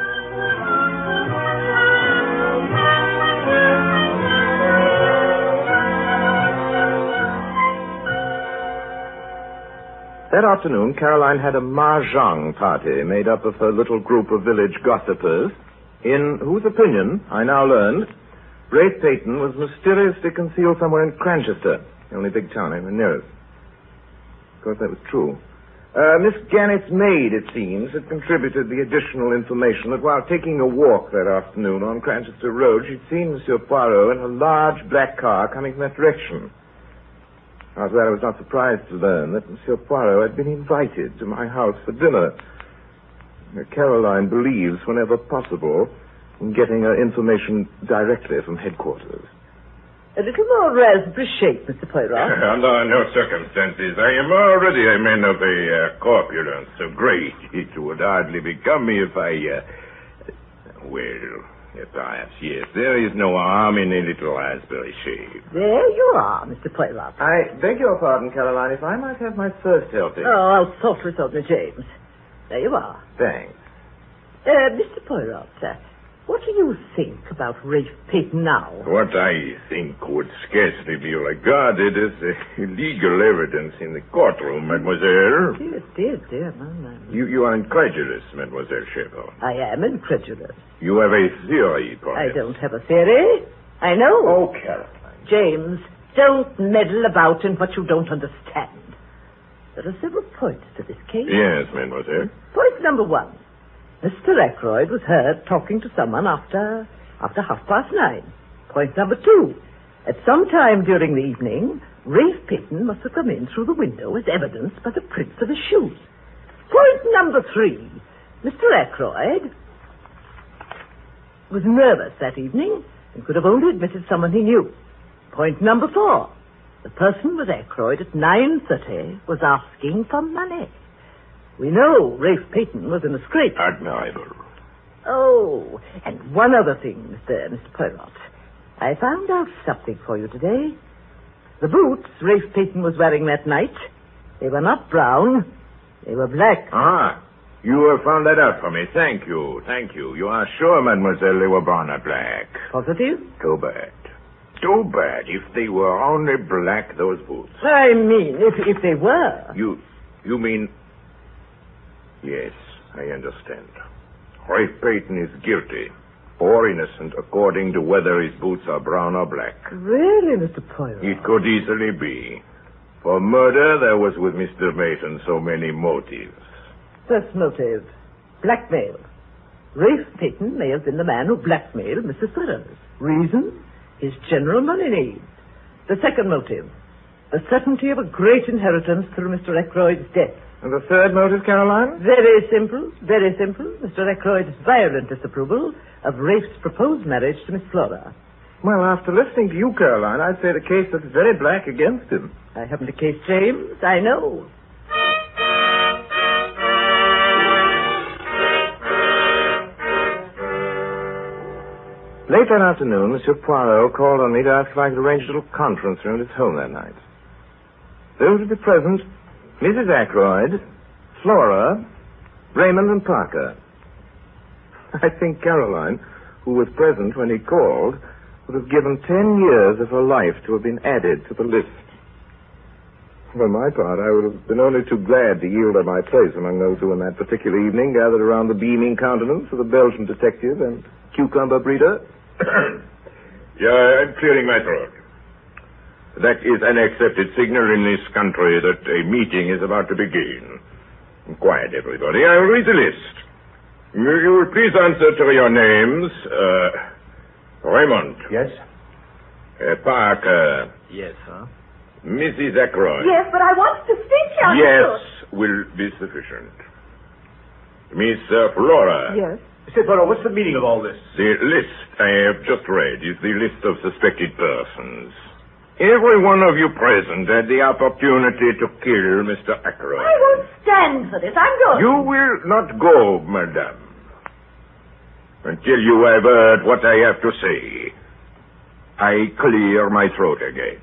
That afternoon, Caroline had a mahjong party made up of her little group of village gossipers, in whose opinion, I now learned, Rafe Peyton was mysteriously concealed somewhere in Cranchester, the only big town anywhere near us. Of course, that was true. Uh, Miss Gannett's maid, it seems, had contributed the additional information that while taking a walk that afternoon on Cranchester Road, she'd seen Monsieur Poirot in a large black car coming from that direction. After that, I was not surprised to learn that Monsieur Poirot had been invited to my house for dinner. Caroline believes, whenever possible, in getting her information directly from headquarters. A little more raspberry shake, Mister Poirot. Under no circumstances. I am already a man of a uh, corpulence so great it would hardly become me if I... Uh... Well... Yes, perhaps, yes. There is no harm in a little raspberry shave. There you are, Mister Poirot. I beg your pardon, Caroline, if I might have my first helping. Oh, I'll sort with Sodner James. There you are. Thanks. Uh, Mister Poirot, sir, what do you think about Rafe Peyton now? What I think would scarcely be regarded as uh, legal evidence in the courtroom, mademoiselle. Dear, dear, dear, no, no. You, you are incredulous, mademoiselle Shepard. I am incredulous. You have a theory, perhaps. I don't have a theory. I know. Oh, Caroline. James, don't meddle about in what you don't understand. There are several points to this case. Yes, mademoiselle. Point number one. Mister Ackroyd was heard talking to someone after after half past nine. Point number two. At some time during the evening, Rafe Peyton must have come in through the window as evidenced by the prints of his shoes. Point number three. Mister Ackroyd was nervous that evening and could have only admitted someone he knew. Point number four. The person with Ackroyd at nine thirty was asking for money. We know Rafe Peyton was in a scrape. Admirable. Oh, and one other thing, Mister Mister Poirot. I found out something for you today. The boots Rafe Peyton was wearing that night, they were not brown, they were black. Ah, you have found that out for me. Thank you, thank you. You are sure, mademoiselle, they were brown or black? Positive? Too bad. Too bad if they were only black, those boots. I mean, if, if they were. You, you mean... Yes, I understand. Rafe Peyton is guilty or innocent according to whether his boots are brown or black. Really, Mister Poirot? It could easily be. For murder, there was with Mister Peyton so many motives. First motive, blackmail. Rafe Peyton may have been the man who blackmailed Missus Burroughs. Reason? His general money needs. The second motive, the certainty of a great inheritance through Mister Ackroyd's death. And the third motive, Caroline? Very simple, very simple. Mister Ackroyd's violent disapproval of Rafe's proposed marriage to Miss Flora. Well, after listening to you, Caroline, I'd say the case looks very black against him. I haven't a case, James. I know. Late that afternoon, Monsieur Poirot called on me to ask if I could arrange a little conference room at his home that night. Those would be present... Missus Ackroyd, Flora, Raymond, and Parker. I think Caroline, who was present when he called, would have given ten years of her life to have been added to the list. For my part, I would have been only too glad to yield her my place among those who, on that particular evening, gathered around the beaming countenance of the Belgian detective and cucumber breeder. Yeah, I'm clearing my throat. That is an accepted signal in this country that a meeting is about to begin. Quiet, everybody. I will read the list. You, you will please answer to your names. Uh, Raymond. Yes? Uh, Parker. Yes, sir. Missus Ackroyd. Yes, but I wanted to speak to you. Yes, will be sufficient. Miss uh, Flora. Yes. Mister Poirot, what's the meaning of all this? The list I have just read is the list of suspected persons. Every one of you present had the opportunity to kill Mister Ackroyd. I won't stand for this. I'm going. You will not go, madame, until you have heard what I have to say. I clear my throat again.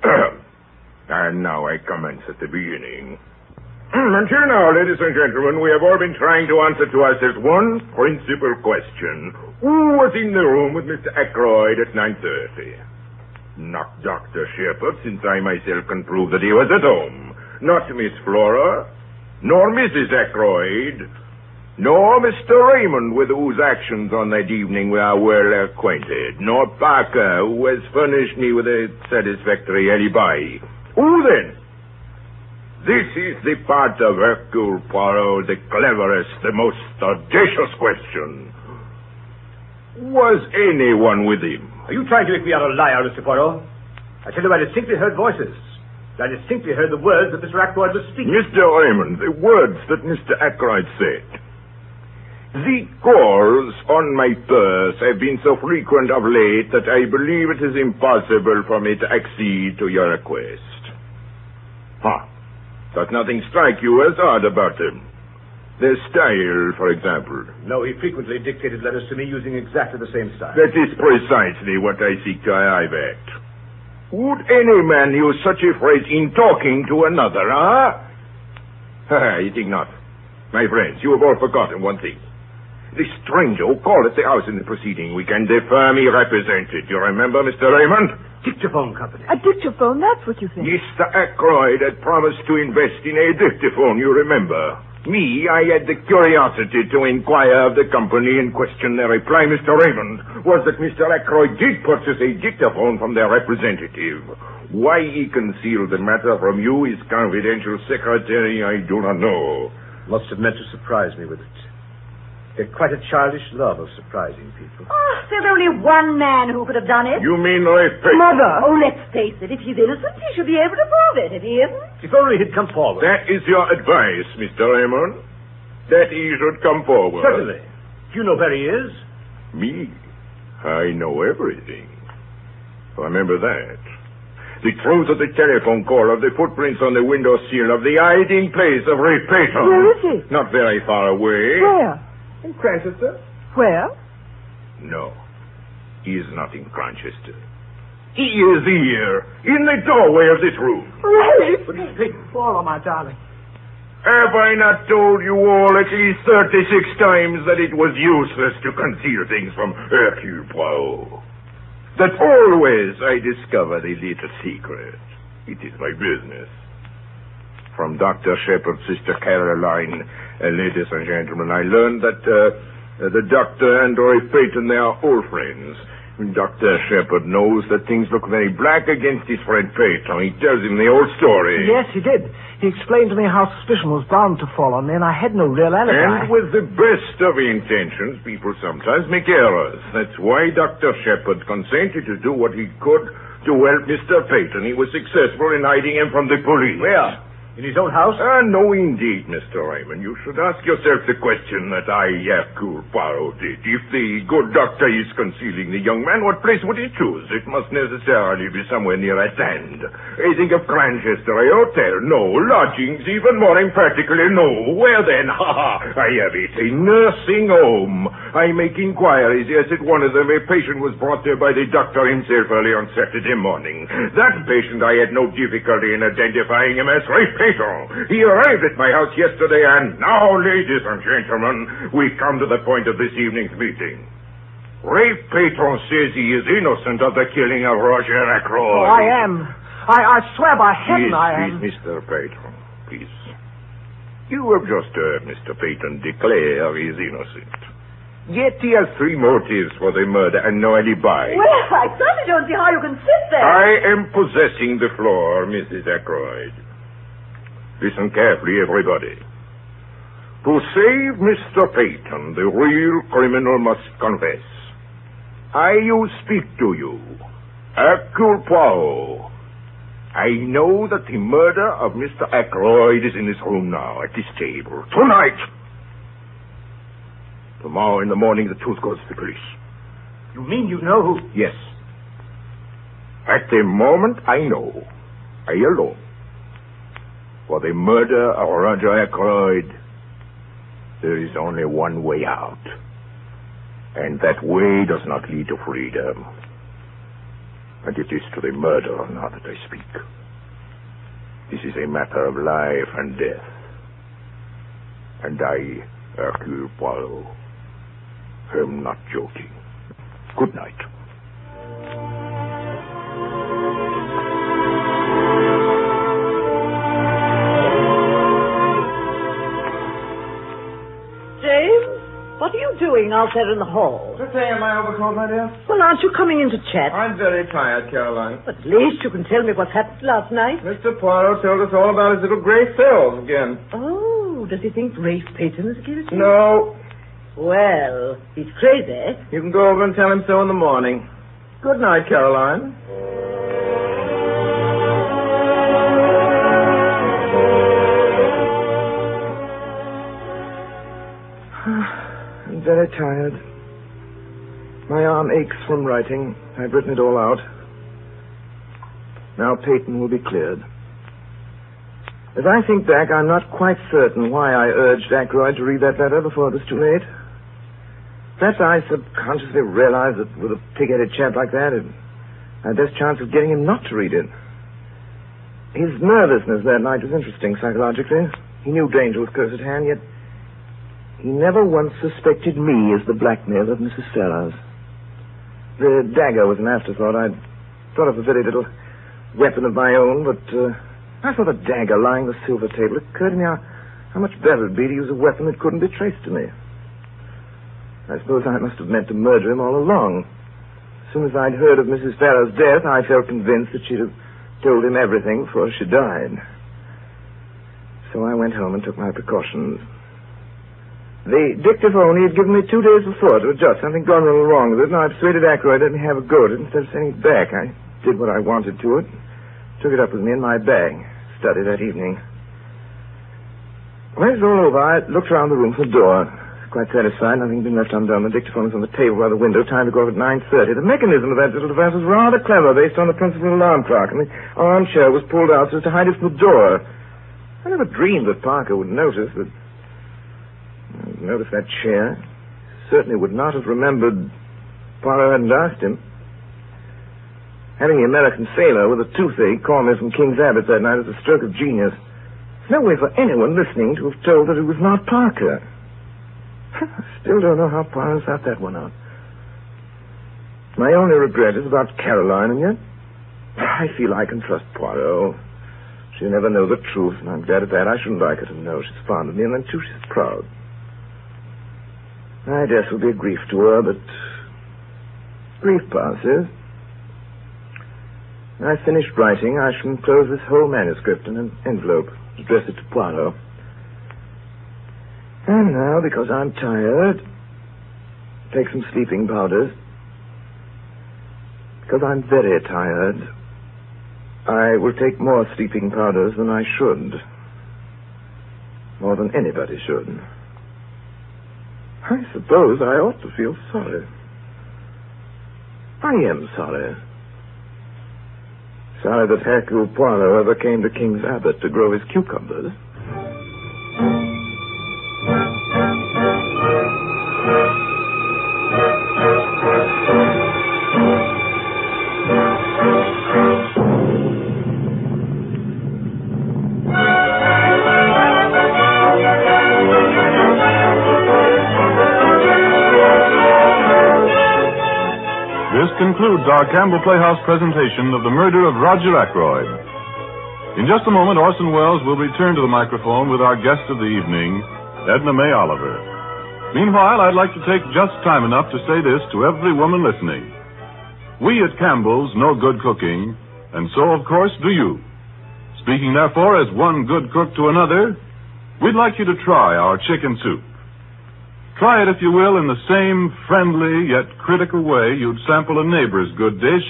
And now I commence at the beginning. Until now, ladies and gentlemen, we have all been trying to answer to ourselves one principal question. Who was in the room with Mister Ackroyd at nine thirty? Not Doctor Shepard, since I myself can prove that he was at home. Not Miss Flora, nor Missus Ackroyd, nor Mister Raymond, with whose actions on that evening we are well acquainted, nor Parker, who has furnished me with a satisfactory alibi. Who then? This is the part of Hercule Poirot, the cleverest, the most audacious question. Was anyone with him? Are you trying to make me out a liar, Mister Poirot? I tell you, I distinctly heard voices. I distinctly heard the words that Mister Ackroyd was speaking. Mister Raymond, the words that Mister Ackroyd said. The calls on my purse have been so frequent of late that I believe it is impossible for me to accede to your request. Huh. Does nothing strike you as odd about them? Their style, for example. No, he frequently dictated letters to me using exactly the same style. That is precisely what I seek to arrive at. Would any man use such a phrase in talking to another, huh? I think not. My friends, you have all forgotten one thing. The stranger who called at the house in the proceeding weekend, the firm he represented. You remember, Mister Raymond? Dictaphone company. A dictaphone, that's what you think. Mister Ackroyd had promised to invest in a dictaphone, you remember. Me, I had the curiosity to inquire of the company in question. Their reply, Mister Raymond, was that Mister Ackroyd did purchase a dictaphone from their representative. Why he concealed the matter from you, his confidential secretary, I do not know. Must have meant to surprise me with it. He had quite a childish love of surprising people. Oh, there's only one man who could have done it. You mean Ray Payton? Mother! Oh, let's face it. If he's innocent, he should be able to prove it. If he isn't... If only he'd come forward. That is your advice, Mister Raymond? That he should come forward? Certainly. Do you know where he is? Me? I know everything. Remember that. The truth of the telephone call, of the footprints on the window sill, of the hiding place of Ray Payton. Where is he? Not very far away. Where? In Cranchester. Where? No. He is not in Cranchester. He is here, in the doorway of this room. Ray! But he's taken. Flora, my darling. Have I not told you all at least thirty-six times that it was useless to conceal things from Hercule Poirot? That always I discover the little secret. It is my business. From Doctor Shepard's sister Caroline, uh, ladies and gentlemen, I learned that uh, uh, the doctor and Ray Payton, they are old friends. Doctor Shepard knows that things look very black against his friend Payton. He tells him the old story. Yes, he did. He explained to me how suspicion was bound to fall on me, and I had no real alibi. And with the best of intentions, people sometimes make errors. That's why Doctor Shepard consented to do what he could to help Mister Payton. He was successful in hiding him from the police. Where? In his own house? Ah, no, indeed, Mister Raymond. You should ask yourself the question that I, Hercule Poirot, did. If the good doctor is concealing the young man, what place would he choose? It must necessarily be somewhere near at hand. I think of Cranchester, a hotel. No. Lodgings, even more emphatically, no. Where then? Ha ha! I have it. A nursing home. I make inquiries. Yes, at one of them, a patient was brought there by the doctor himself early on Saturday morning. That patient, I had no difficulty in identifying him as Ray Payton. He arrived at my house yesterday, and now, ladies and gentlemen, we come to the point of this evening's meeting. Ray Payton says he is innocent of the killing of Roger Ackroyd. Oh, I am. I, I swear by heaven please, I am. Please, Mister Payton, please. You have just heard Mister Payton declare he is innocent. Yet he has three motives for the murder and no alibi. Well, I certainly don't see how you can sit there. I am possessing the floor, Missus Ackroyd. Listen carefully, everybody. To save Mister Payton, the real criminal must confess. I you speak to you. Hercule Poirot. I know that the murder of Mister Ackroyd is in this room now, at this table. Tonight! Tomorrow in the morning, the truth goes to the police. You mean you know who... Yes. At the moment, I know. I alone. For the murder of Roger Ackroyd, there is only one way out. And that way does not lead to freedom. And it is to the murderer now that I speak. This is a matter of life and death. And I, Hercule Poirot, am not joking. Good night. What are you doing out there in the hall? Just hanging my overcoat, my dear. Well, aren't you coming in to chat? I'm very tired, Caroline. But at least you can tell me what happened last night. Mister Poirot told us all about his little gray cells again. Oh, does he think Rafe Peyton is guilty? No. Well, he's crazy. You can go over and tell him so in the morning. Good night, Caroline. I'm very tired. My arm aches from writing. I've written it all out. Now Peyton will be cleared. As I think back, I'm not quite certain why I urged Ackroyd to read that letter before it was too late. Perhaps I subconsciously realized that with a pig-headed chap like that, it had best chance of getting him not to read it. His nervousness that night was interesting psychologically. He knew danger was close at hand, yet he never once suspected me as the blackmailer of Missus Sellers. The dagger was an afterthought. I'd thought of a very little weapon of my own, but uh, I saw the dagger lying on the silver table. It occurred to me how, how much better it would be to use a weapon that couldn't be traced to me. I suppose I must have meant to murder him all along. As soon as I'd heard of Missus Farrow's death, I felt convinced that she'd have told him everything before she died. So I went home and took my precautions. The dictaphone he had given me two days before to adjust. Something gone a little wrong with it, and I persuaded Ackroyd to let me have a go at it instead of sending it back. I did what I wanted to it. Took it up with me in my bag. Studied that evening. When it was all over, I looked around the room for the door. Quite satisfied. Nothing had been left undone. The dictaphone was on the table by the window. Time to go off at nine thirty. The mechanism of that little device was rather clever, based on the principle of an alarm clock. And the armchair was pulled out so as to hide it from the door. I never dreamed that Parker would notice, but... Notice that chair. Certainly would not have remembered Poirot hadn't asked him. Having the American sailor with a toothache call me from King's Abbot that night was a stroke of genius. There's no way for anyone listening to have told that it was not Parker. I still don't know how Poirot thought that one out. My only regret is about Caroline, and yet I feel I can trust Poirot. She'll never know the truth, and I'm glad of that. I shouldn't like her to know she's fond of me, and then, too, she's proud. I guess it will be a grief to her, but grief passes. When I've finished writing, I shall enclose this whole manuscript in an envelope, address it to Poirot. And now, because I'm tired, take some sleeping powders. Because I'm very tired, I will take more sleeping powders than I should. More than anybody should. I suppose I ought to feel sorry. I am sorry. Sorry that Hercule Poirot ever came to King's Abbot to grow his cucumbers. Concludes our Campbell Playhouse presentation of The Murder of Roger Ackroyd. In just a moment, Orson Welles will return to the microphone with our guest of the evening, Edna May Oliver. Meanwhile, I'd like to take just time enough to say this to every woman listening. We at Campbell's know good cooking, and so, of course, do you. Speaking, therefore, as one good cook to another, we'd like you to try our chicken soup. Try it, if you will, in the same friendly yet critical way you'd sample a neighbor's good dish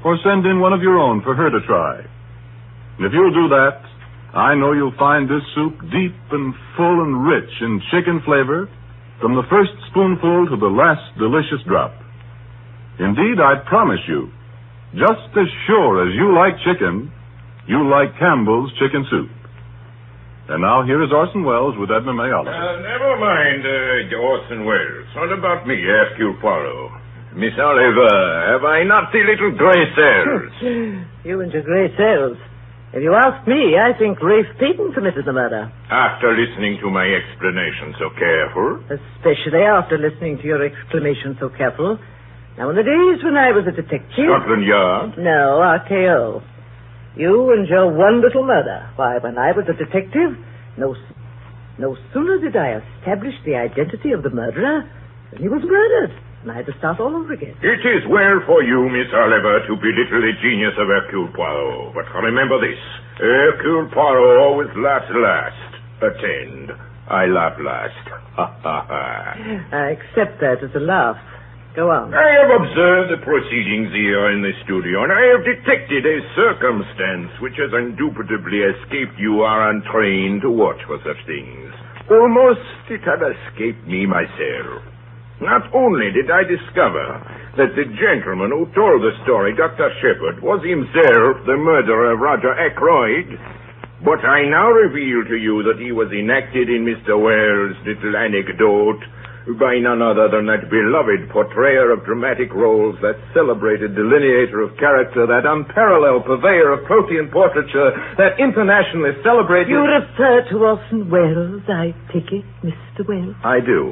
or send in one of your own for her to try. And if you'll do that, I know you'll find this soup deep and full and rich in chicken flavor from the first spoonful to the last delicious drop. Indeed, I promise you, just as sure as you like chicken, you like Campbell's chicken soup. And now here is Orson Welles with Edna May Oliver. Uh, never mind, uh, Orson Welles. What about me, Hercule Poirot? Miss Oliver, have I not the little gray cells? You and your gray cells. If you ask me, I think Rafe Peyton committed the murder. After listening to my explanation so careful? Especially after listening to your exclamation so careful. Now, in the days when I was a detective... Scotland Yard? No, R K O. You and your one little murder. Why, when I was a detective, no, no sooner did I establish the identity of the murderer than he was murdered. And I had to start all over again. It is well for you, Miss Oliver, to belittle the genius of Hercule Poirot. But remember this. Hercule Poirot always laughs last. Attend. I laugh last. Ha, ha, ha. I accept that as a laugh. Go on. I have observed the proceedings here in the studio, and I have detected a circumstance which has indubitably escaped you are untrained to watch for such things. Almost it had escaped me myself. Not only did I discover that the gentleman who told the story, Doctor Shepard, was himself the murderer of Roger Ackroyd, but I now reveal to you that he was enacted in Mister Wells' little anecdote by none other than that beloved portrayer of dramatic roles, that celebrated delineator of character, that unparalleled purveyor of protean portraiture, that internationally celebrated... You refer to Orson Welles, I take it, Mister Welles? I do.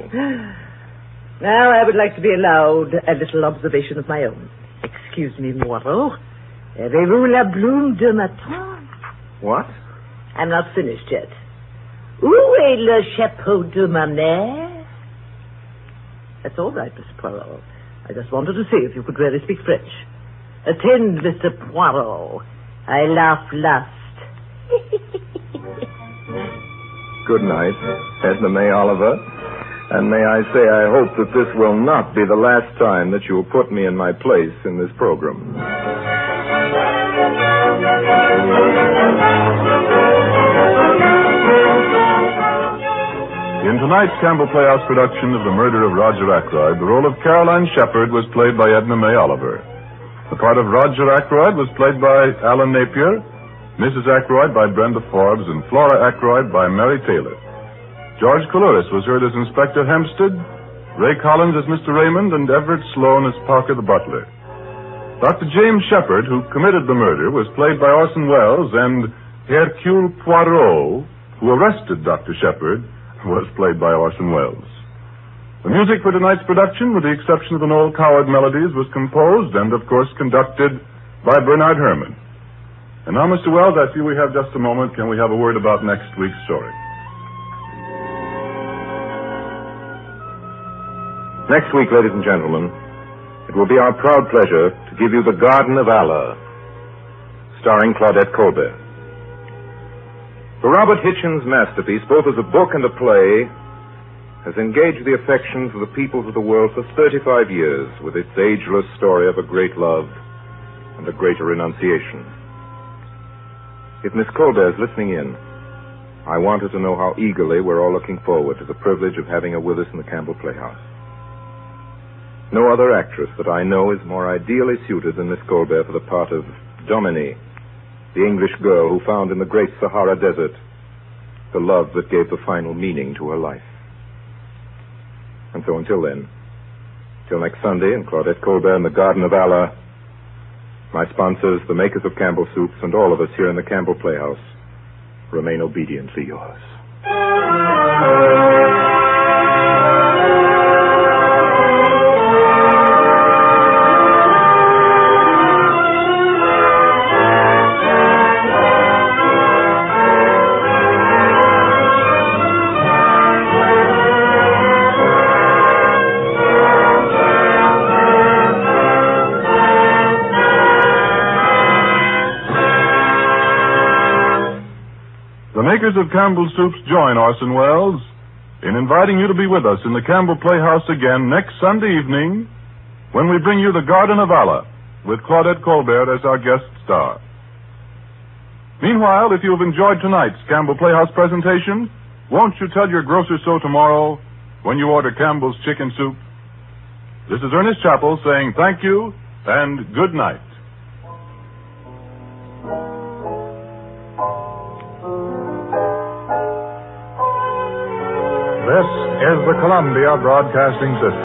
Now, I would like to be allowed a little observation of my own. Excuse me, Moreau. Avez-vous la bloom de matin? What? I'm not finished yet. Où est le chapeau de ma mère? That's all right, Mister Poirot. I just wanted to see if you could really speak French. Attend, Mister Poirot. I laugh last. Good night, Edna May Oliver. And may I say, I hope that this will not be the last time that you will put me in my place in this program. In tonight's Campbell Playhouse production of The Murder of Roger Ackroyd, the role of Caroline Shepard was played by Edna May Oliver. The part of Roger Ackroyd was played by Alan Napier, Missus Ackroyd by Brenda Forbes, and Flora Ackroyd by Mary Taylor. George Coulouris was heard as Inspector Hempstead, Ray Collins as Mister Raymond, and Everett Sloan as Parker the butler. Doctor James Shepard, who committed the murder, was played by Orson Welles, and Hercule Poirot, who arrested Doctor Shepard, was played by Orson Welles. The music for tonight's production, with the exception of the Noel Coward melodies, was composed and, of course, conducted by Bernard Herrmann. And now, Mister Welles, I see we have just a moment. Can we have a word about next week's story? Next week, ladies and gentlemen, it will be our proud pleasure to give you The Garden of Allah, starring Claudette Colbert. The Robert Hitchens masterpiece, both as a book and a play, has engaged the affections of the peoples of the world for thirty-five years with its ageless story of a great love and a greater renunciation. If Miss Colbert is listening in, I want her to know how eagerly we're all looking forward to the privilege of having her with us in the Campbell Playhouse. No other actress that I know is more ideally suited than Miss Colbert for the part of Dominique, the English girl who found in the great Sahara Desert the love that gave the final meaning to her life. And so until then, till next Sunday in Claudette Colbert in the Garden of Allah, my sponsors, the makers of Campbell Soups, and all of us here in the Campbell Playhouse remain obediently yours. The makers of Campbell Soups join Orson Welles in inviting you to be with us in the Campbell Playhouse again next Sunday evening when we bring you The Garden of Allah, with Claudette Colbert as our guest star. Meanwhile, if you've enjoyed tonight's Campbell Playhouse presentation, won't you tell your grocer so tomorrow when you order Campbell's chicken soup? This is Ernest Chappell saying thank you and good night. This is the Columbia Broadcasting System.